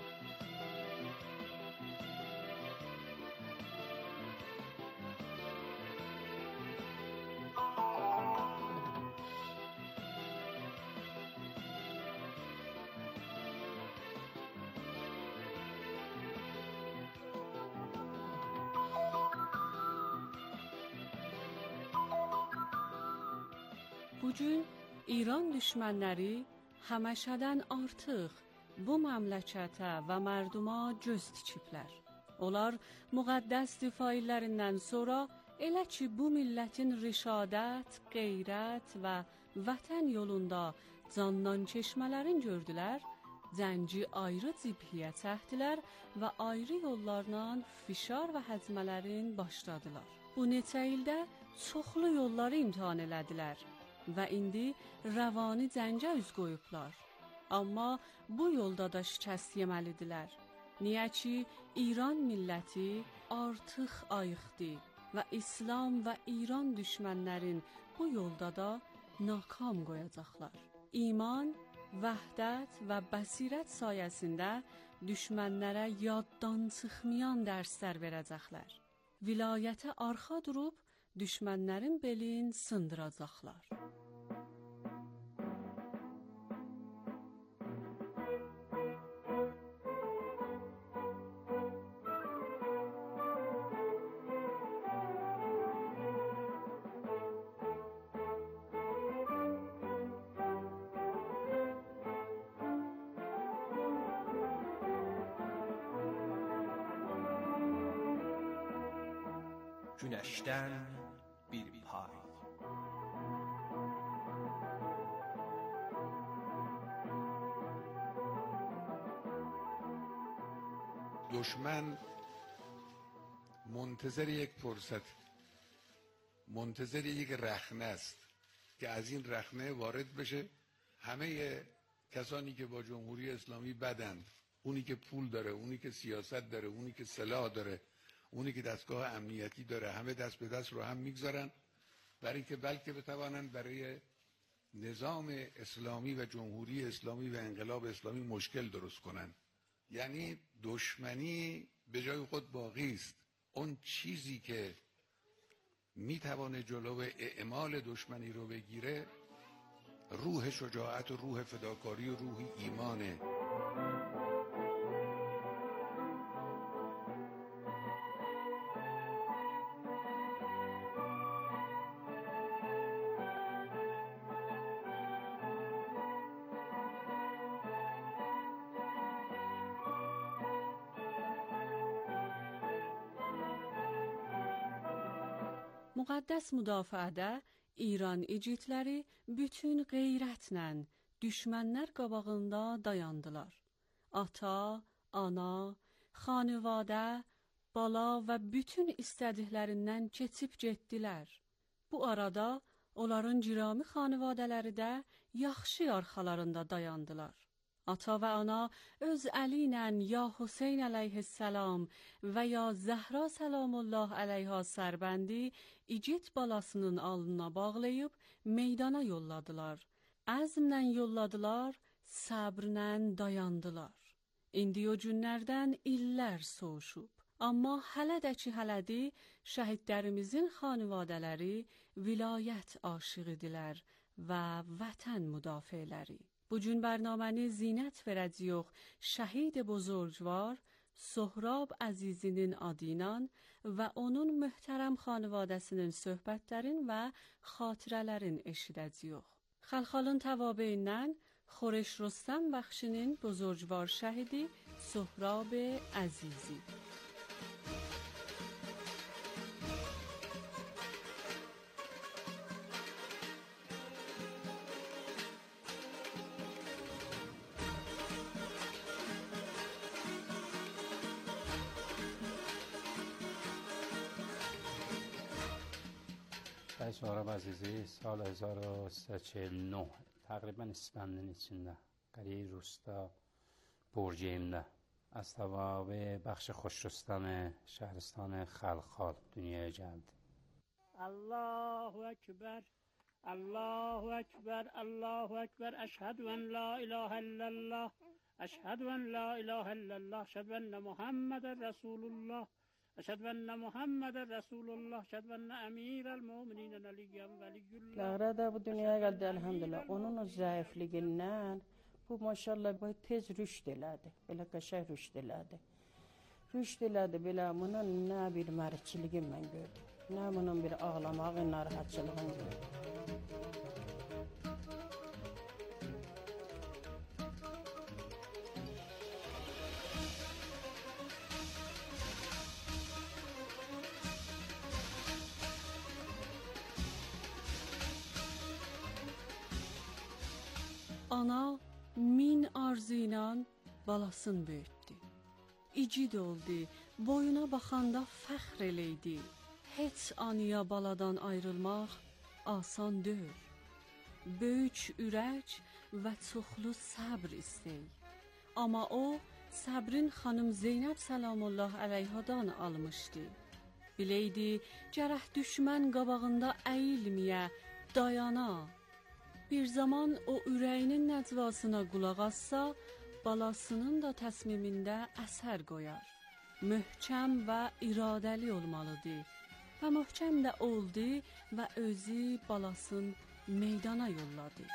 [SPEAKER 9] Bugün İran düşmənləri həməşədən artıq bu məmləkətə və mərduma göz tikiblər. Onlar müqəddəs difaillərindən sonra elə ki bu millətin rişadət, qeyrət və vətən yolunda candan keçmələrin gördülər, zənci ayrı cibhiyə çəkdilər və ayrı yollarla fişar və həzmələrin başladılar. Bu neçə ildə çoxlu yolları imtihan elədilər və indi rəvani cəngə üz qoyublar. Amma bu yolda da şikəst yeməlidirlər. Niyə ki, İran milləti artıq ayıqdır və İslam və İran düşmənlərin bu yolda da nakam qoyacaqlar. İman, vəhdət və bəsirət sayəsində düşmənlərə yaddan çıxmayan dərslər verəcəklər. Vilayətə arxa durub düşmənlərin belin sındıracaqlar.
[SPEAKER 8] Güneşten bir pay.
[SPEAKER 10] دشمن منتظر یک فرصت، منتظر یک رخنه است که از این رخنه وارد بشه. همه کسانی که با جمهوری اسلامی بدند، اونی که پول داره، اونی که سیاست داره، اونی که سلاح داره، اونی که دستگاه امنیتی داره، همه دست به دست رو هم میگذارن برای اینکه بلکه بتوانند برای نظام اسلامی و جمهوری اسلامی و انقلاب اسلامی مشکل درست کنن. یعنی دشمنی به جای خود باقی است. اون چیزی که میتوانه جلو اعمال دشمنی رو بگیره روح شجاعت و روح فداکاری و روح ایمانه.
[SPEAKER 9] Müqəddəs müdafiədə İran igidləri bütün qeyrətlə düşmənlər qabağında dayandılar. Ata, ana, xanəvadə, bala və bütün istədiklərindən keçib getdilər. Bu arada onların cirami xanəvadələri də yaxşı arxalarında dayandılar. Ata və ana öz əli ilə ya Hüseyn əleyhissalam və ya Zəhra salamullah əleyha sərbəndi igid balasının alnına bağlayıb meydana yolladılar. Əzmlə yolladılar, səbrlə dayandılar. İndi o günlərdən illər soğuşub. Amma hələ də ki hələdi şəhidlərimizin xanivadələri vilayət aşıqıdilər və vətən müdafiələri. Bugün برنامəni zinət verəcəyik şəhid buzurgvar Sohrab Əzizinin adıyla və onun möhtərəm xanivadəsinin söhbətlərin və xatirələrin eşidəcəyik. Xalxalın təvabeyindən Xoreş Rüstəm Bəxşinin buzurgvar şəhidi Sohrab Əzizi.
[SPEAKER 11] Sohrab Əzizi sal هزار و سیصد و چهل و نه تقریبا اسفندین içində قریه روستا برجیمdə از توابع بخش خوشرستم شهرستان خلخال دنیای geldi.
[SPEAKER 12] الله اکبر الله اکبر الله اکبر اشهد ان لا اله الا الله اشهد ان لا اله الا الله اشهد ان محمد رسول الله اشهد ان محمد رسول الله اشهد ان امیر المؤمنین علی ولی الله.
[SPEAKER 13] Lara bu dünyaya geldi elhamdülillah. Onun o zayıflığından bu maşallah bu tez rüşd elədi. Belə qəşəng rüşd elədi. Rüşd elədi belə bunun nə bir mərçiliyi mən gördüm. Nə bunun bir ağlamağı, narahatçılığını gördüm.
[SPEAKER 9] Ana min arzu ilə balasını böyütdü. İgid oldu, boyuna baxanda fəxr eləydi. Heç anıya baladan ayrılmaq asan deyil. Böyük ürək və çoxlu səbr istəyir. Amma o, səbrin xanım Zeynəb salamullah əleyhadan almışdı. Biləydi, gərək düşmən qabağında əyilməyə, dayana. Bir zaman o ürəyinin nəcvasına qulaq assa, balasının da təsmimində əsər qoyar. Möhkəm və iradəli olmalıdır və möhkəm də oldu və özü balasını meydana yolladı.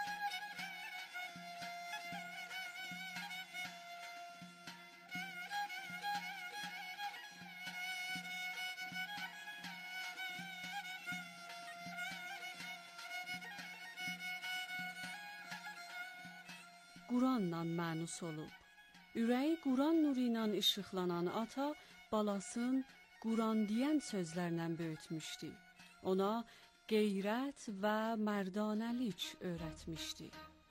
[SPEAKER 9] Quranla mənus olub. Ürəyi Quran nuru ilə işıqlanan ata balasını Quran deyən sözlərlə böyütmüşdü. Ona qeyrət və mərdanəlik öyrətmişdi.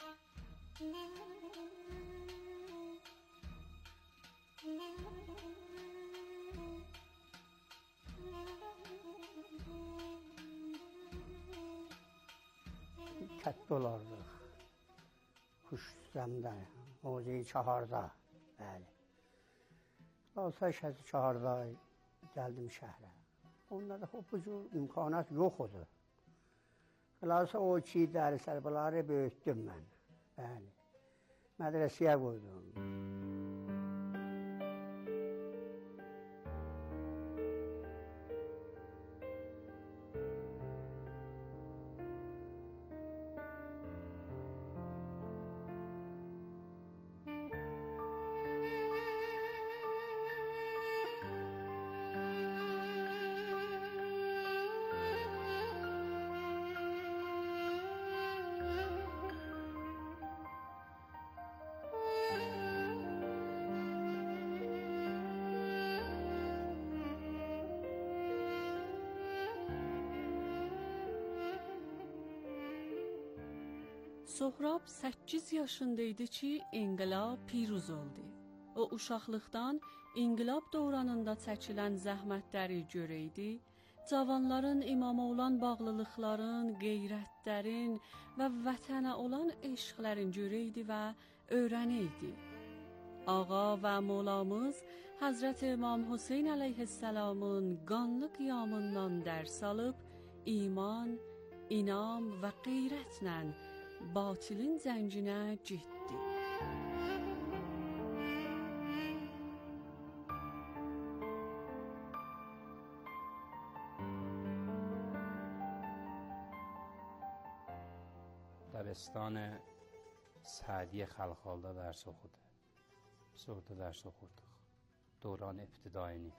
[SPEAKER 13] Kətdə olardıq. Kuşsəmdə, Moziyi Çaharda, bəli. Alsa şəzi Çaharda gəldim şəhərə. Onlarda bu cür imkanat yox idi. Xülasə o iki dərsləri böyütdüm mən, bəli. Mədrəsəyə qoydum. Sohrab səkkiz yaşındaydı ki, inqilab piruz oldu. O uşaqlıqdan inqilab dövranında çəkilən zəhmətləri görəydi,
[SPEAKER 9] cavanların imama olan bağlılıqların, qeyrətlərin və vətənə olan eşqlərin görəydi və öyrənəydi. Ağa və molamız Həzrət İmam Hüseyn əleyhisselamın qanlı qiyamından dərs alıb, iman, inam və qeyrətlə batilin zəncinə getdi.
[SPEAKER 11] دبستان سعدی خلخال'da ders okudu. Biz orada ders okurduk. Dövran ibtidaini.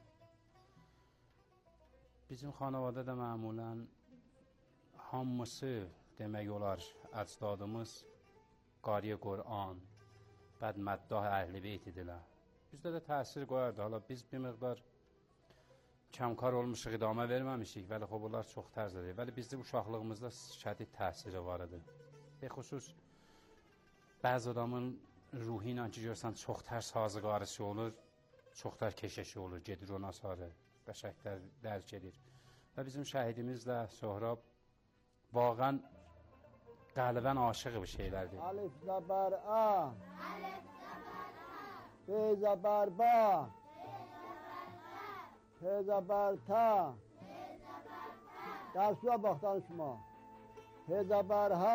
[SPEAKER 11] Bizim xanavada da məmulən hamısı demək olar əcdadımız qariyə Qur'an, bədməddah əhl-i beyt idilər. Bizdə də təsir qoyardı. Hala biz bir miqdar kəmkar olmuşuq, idamə verməmişik, vəli xub onlar çox tərzədir. Vəli bizdə uşaqlığımızda şədid təsiri var idi. Be xüsus bəzi adamın ruhi ilə ki görsən çox tərs hazı qarısı olur, çox tər keşəşi olur, gedir ona sarı, qəşəklər dərk edir. Və bizim şəhidimiz də Sohrab vaqən qəlbən aşıq bir şeylərdir.
[SPEAKER 14] Alif zəbər A, B zəbər B, T zəbər T, dərsuya bax danışma, T zəbər H,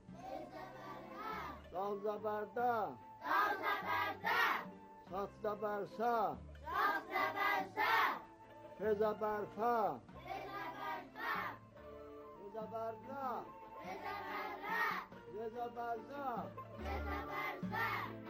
[SPEAKER 14] Dal zəbərdə, Dal zəbərdə, Sat zəbərsə, Sat zəbərsə, Fe zəbər fə, Fe zəbər fə, Fe zəbər zə, Fe zəbər zə, Ye zəbər zə, Ye zəbər zə.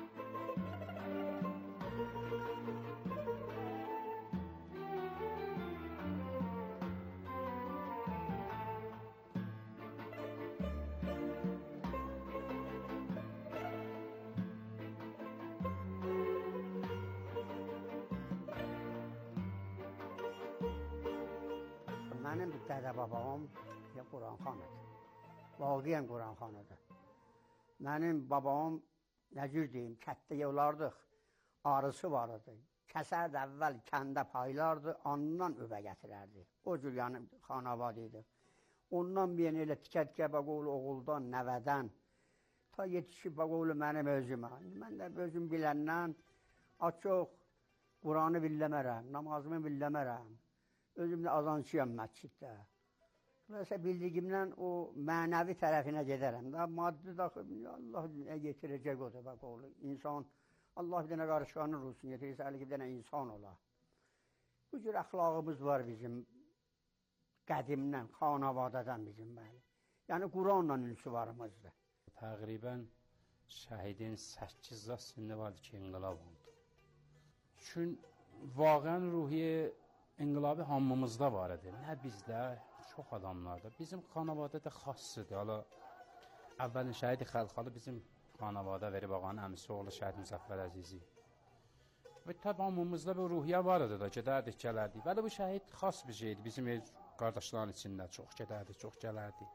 [SPEAKER 15] Mənim dədə babam Quranxanadır. Vaqiyən Quranxanadır. Mənim babam, nə cür deyim, kətdə yollardıq, arısı var idi. Kəsərdə əvvəl kəndə paylardı, ondan övə gətirərdi. O cür yəni xanavad idi. Ondan bir elə tikət-tikə bəqoğlu oğuldan, nəvədən, ta yetişib bəqoğlu mənim özümə. Mən də özüm biləndən, çox Quranı billəmərəm, namazımı billəmərəm. Özümdə azancıyam məsciddə. Mesela bildiyimdən o mənəvi tərəfinə gedərəm. Daha maddi daxil, Allah nə getirəcək o da bak oğlu. İnsan, Allah bir dənə qarışqanır olsun, getirirsə əli bir dənə insan ola. Bu cür əxlaqımız var bizim qədimdən, xanavadadan bizim bəli. Yəni Quranla ünsivarımızdır.
[SPEAKER 11] Təqribən şəhidin səkkiz yaşında vardı ki, inqilab oldu. Çün vaqən ruhiyə İnqilabı hamımızda var idi. Nə bizdə, çox adamlarda. Bizim xanavada da xassıdır. Hala əvvəlin şəhidi Xəlxalı bizim xanavada verib ağanın əmisi oğlu şəhid Müzəffər Əzizi. Və tabi hamımızda bir ruhiyyə var idi da, gedərdik, gələrdik. Bəli bu şəhid xas bir şeydir. Bizim el qardaşların içində çox gedərdik, çox gələrdik.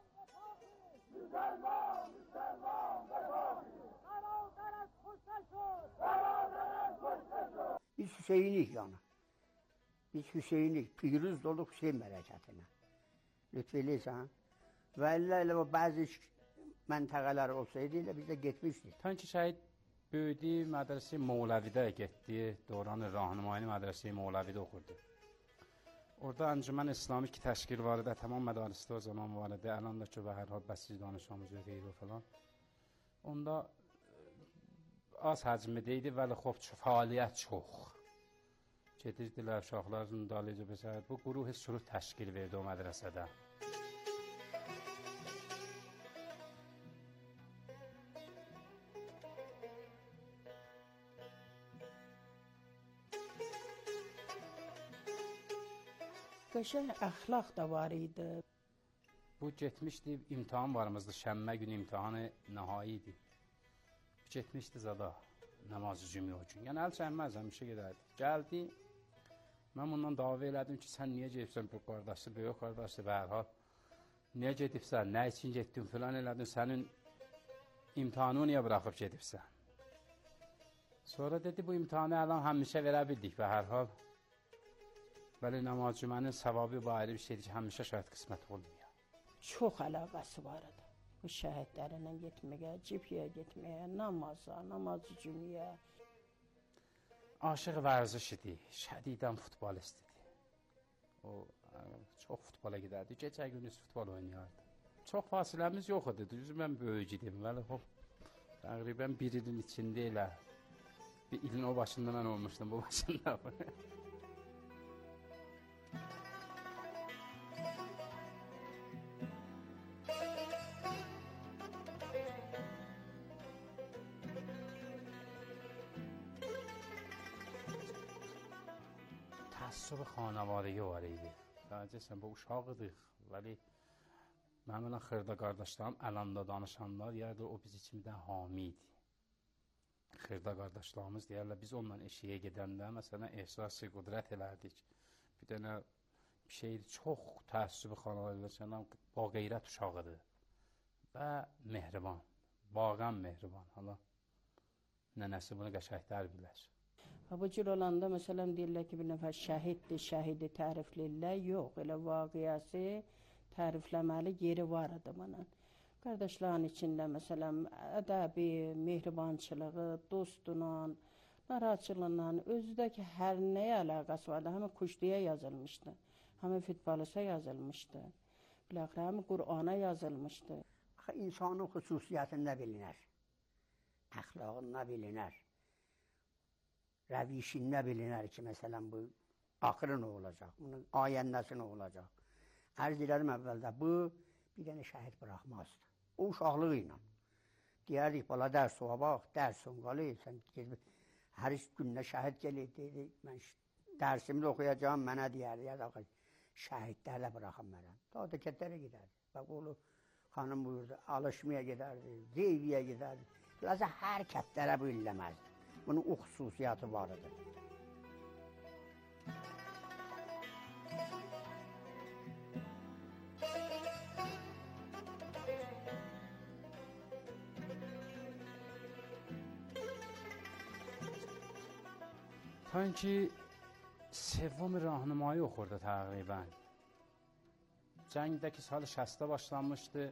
[SPEAKER 15] Biz Hüseynik yani. Biz Hüseyinlik, Piruz doluq Hüseyin mələkətinə. Lütf eləyirsən. Və elə elə o bəzi məntəqələr olsaydı, elə biz də getmişdik.
[SPEAKER 11] Tən ki şəhid böyüdü, mədrəsə Moğləvidə getdi. Dövran Rahnumayini mədrəsə Moğləvidə oxurdu. Orada Əncümən İslami ki təşkil var idi, tamam mədarisdə o zaman var idi. Əlan da ki, və hər hal bəsiz danışmamız və qeyri falan. Onda az həcmdə idi, vəli xob fəaliyyət çox. Gedirdilər uşaqların dalıcı bəsər. Bu quruh sürut təşkil verdi o mədrəsədə.
[SPEAKER 13] Qəşəng əxlaq da var idi.
[SPEAKER 11] Bu getmişdi, imtahan varımızdı, şəmmə günü imtahanı nəhai idi. Getmişdi zada, namazı cümlə o gün. Yəni əl çəkməz, həmişə gedərdi. Gəldi, mən ondan dava elədim ki, sən niyə gedibsən bu qardaşı, böyük qardaşı və hər hal. Niyə gedibsən, nə üçün getdin filan elədin, sənin imtihanı niyə bıraxıb gedibsən? Sonra dedi, bu imtihanı əlan həmişə verə bildik və hər hal. Bəli, namaz cümənin savabı bu ayrı bir şeydir ki, həmişə şəhid qismət olmuyor.
[SPEAKER 13] Çox əlaqəsi var idi. Bu şəhidlərinə getməyə, cibhiyə getməyə, namaza, namazı cümləyə.
[SPEAKER 11] Aşıq vərziş idi, şədidən futbolist idi. O, çox futbola gedərdi, gecə gündüz futbol oynayardı. Çox fasiləmiz yox idi, düzü mən böyük idim. Bəli, o, təqribən bir ilin içində elə, bir ilin o başında mən olmuşdum, bu başında. تعصب خانوادگی var idi. Sadəcə bu uşağıdıq, vəli mənim xırda qardaşlarım əlanda danışanlar deyərlər o biz içimdən hami idi. Xırda qardaşlarımız deyərlər biz onunla eşiyə gedəndə məsələn ehsası qüdrət elərdik. Bir dənə bir şeydi, çox təəssübü xanavadələrdən ba qeyrət uşağıdır və mehriban, vaqən mehriban. Hala nənəsi bunu qəşəngdər bilər.
[SPEAKER 13] Bu cür olanda məsələn deyirlər ki, bir nəfər şəhiddir, şəhidi tərifləyirlər. Yox, elə vaqiəsi tərifləməli yeri var adamının. Qardaşların içində məsələn ədəbi, mehribançılığı, dostla, narahatçılığla, özüdəki hər nəyə əlaqəsi vardı. Həmin kuşdiyə yazılmışdı, həmin futbolisa yazılmışdı, biləxirə həmin Qur'ana yazılmışdı.
[SPEAKER 15] Axı insanın xüsusiyyətində bilinər, əxlaqında bilinər. Rəvişində bilinər ki, məsələn, bu axırı nə olacaq, bunun ayəndəsi nə olacaq. Ərz edirəm əvvəldə, bu bir dənə şəhid buraxmazdı. O uşaqlığı ilə. Deyərdik, bala dərs oğa bax, dərs onqalı, sən hər iş günlə şəhid gəlir, deyirdik, mən dərsimi də oxuyacağım, mənə deyərdi, ya da şəhidlərlə buraxım mənə. Daha da kətlərə gedərdi. Bax, oğlu xanım buyurdu, alışmaya gedərdi, zeyviyə gedərdi. Lazı hər kətlərə bu illəməzdi. Bunun o xüsusiyyəti var idi.
[SPEAKER 11] Sanki sevvam rahnımayı oxurdu təqribən. Cəngdəki salı şəstə başlanmışdı.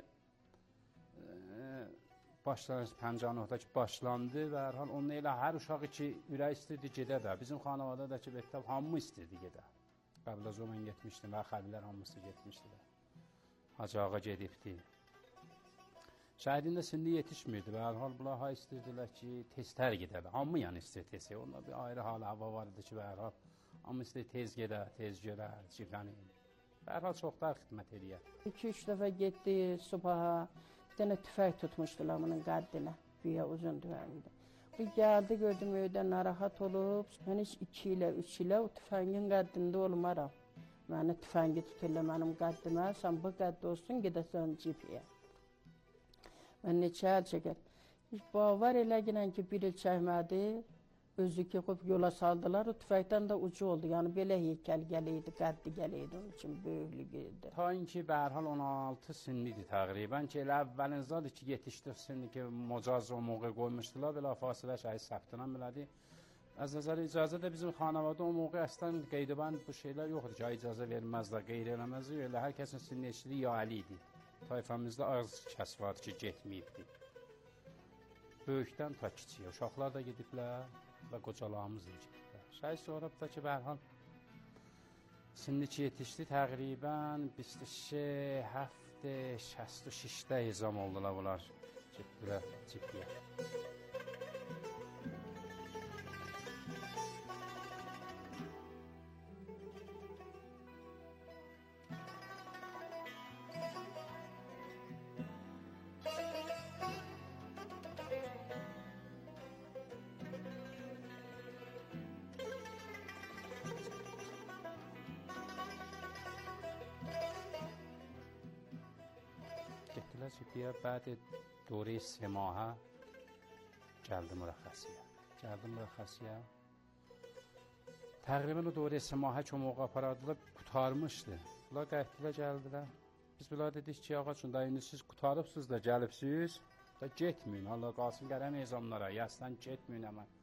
[SPEAKER 11] Başlanır, Pəncanoqdakı başlandı və hər hal onunla elə hər uşağı ki, ürək istirdi gedə də. Bizim xanavada da ki, bətəb hamı istirdi gedə. Qəblə zaman getmişdim və xəbirlər hamısı getmişdi. Hacıağa gedibdi. Şəhidin də sindi yetişmirdi və hər hal bunlar ha istirdilər ki, teztər gedə də. Hamı yəni istir tezə. Onda bir ayrı hal hava var idi ki, və hər hal hamı istir tez gedə, tez görə, çiftlənin. Və hər hal çoxlar xidmət edir.
[SPEAKER 13] İki-üç dəfə getdi subaha. Bir dənə tüfək tutmuşdular bunun qəddinə, büyə uzun tüfəngdə. Bu gəldi, gördüm öydə narahat olub. Mən heç iki ilə, üç ilə o tüfəngin qəddində olmaram. Məni tüfəngi tuturlar mənim qəddimə, sən bu qəddə olsun, gedəsən cibhiyə. Mən neçə əl çəkər. Heç bavar elə gələn ki, bir il çəkmədi, özü ki, yola saldılar, o tüfəkdən də ucu oldu. Yəni, belə heykəl gələydi, qəddi gələydi, onun üçün böyüklük idi.
[SPEAKER 11] Ta inki bərhal on altı sinlidir təqribən ki, elə əvvəlinizdadır ki, yetişdir sinli ki, mocaz o moqə qoymuşdular, belə fasilə şəhid səbtindən belədir. Az nəzəri icazə də bizim xanavada o moqə əslən qeydibənd bu şeylər yoxdur ki, icazə verməzlər, qeyri eləməzdir, elə hər kəsin sinli eşliyi yali idi. Tayfamızda az kəs vardı ki, getməyibdi. Böyükdən ta kiçiyə, uşaqlar da gediblər və qocalarımız da gediblər. Şəhid sonra ki, bərhal sinni ki, yetişdi təqribən بیست و سه هفته شصت و شش hizam oldular bunlar. Getdilər cibhiyə. Getdilər cibhiyə, بعد دوره سه ماهه gəldi mürəxxəsiyə. Gəldi mürəxxəsiyə. Təqribən o دوره سه ماهه ki, o moğa aparardılar, qutarmışdı. Bunlar qayıtdılar, gəldilər. Biz bunlar dedik ki, ağa üçün da indi siz qutarıbsınız da, gəlibsiniz da getməyin. Allah qalsın qərəm ezamlara, yasdan getməyin həmən.